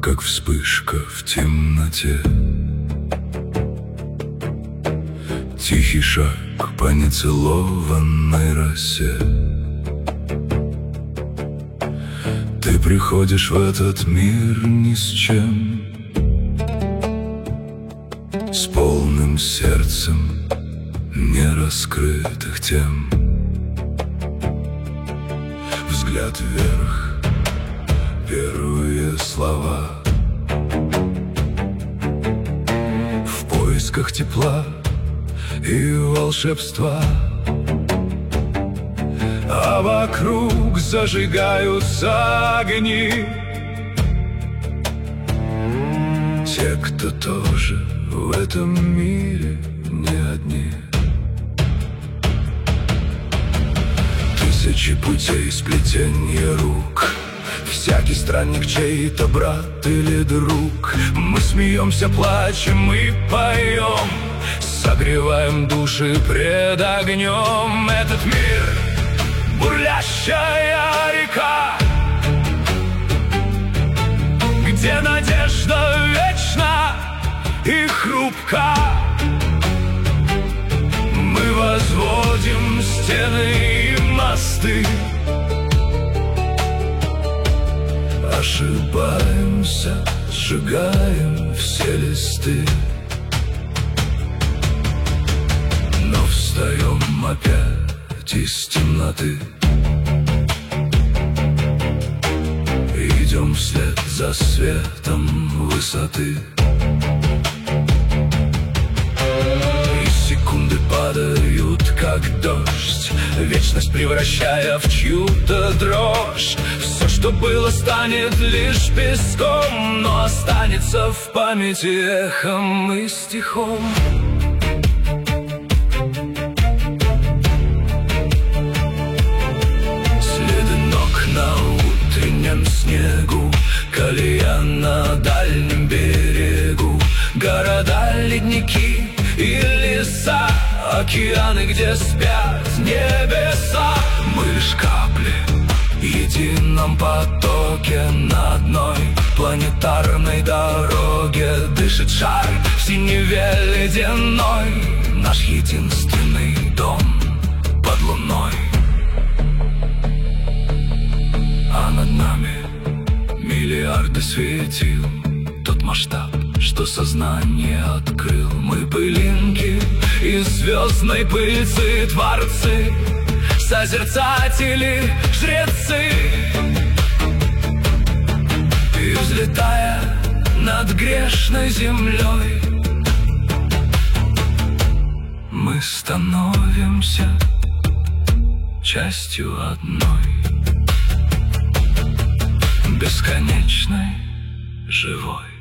как вспышка в темноте. Тихий шаг по нецелованной росе. Ты приходишь в этот мир ни с чем, с полным сердцем нераскрытых тем. Взгляд вверх, первые слова, в поисках тепла и волшебства. А вокруг зажигаются огни, те, кто тоже в этом мире не одни. Тысячи путей сплетенья рук, всякий странник чей-то брат или друг. Мы смеемся, плачем и поем, согреваем души пред огнем. Этот мир — бурлящая река, где надежда вечна и хрупка. Мы возводим стены и мосты, ошибаемся, сжигаем все листы, но встаем опять из темноты. Идем вслед за светом высоты, и секунды падают, как дождь, вечность превращая в чью-то дрожь. Все, что было, станет лишь песком, но останется в памяти эхом и стихом. Следы ног на утреннем снегу, колея на дальнем берегу, города, ледники и леса, океаны, где спят небеса. Мы лишь капли в едином потоке, на одной планетарной дороге. Дышит шар в синеве ледяной, наш единственный дом под луной. А над нами миллиарды светил, тот масштаб, что сознание открыл. Мы пылинки из звездной пыльцы, творцы, созерцатели, жрецы. И взлетая над грешной землей, мы становимся частью одной, бесконечной, живой.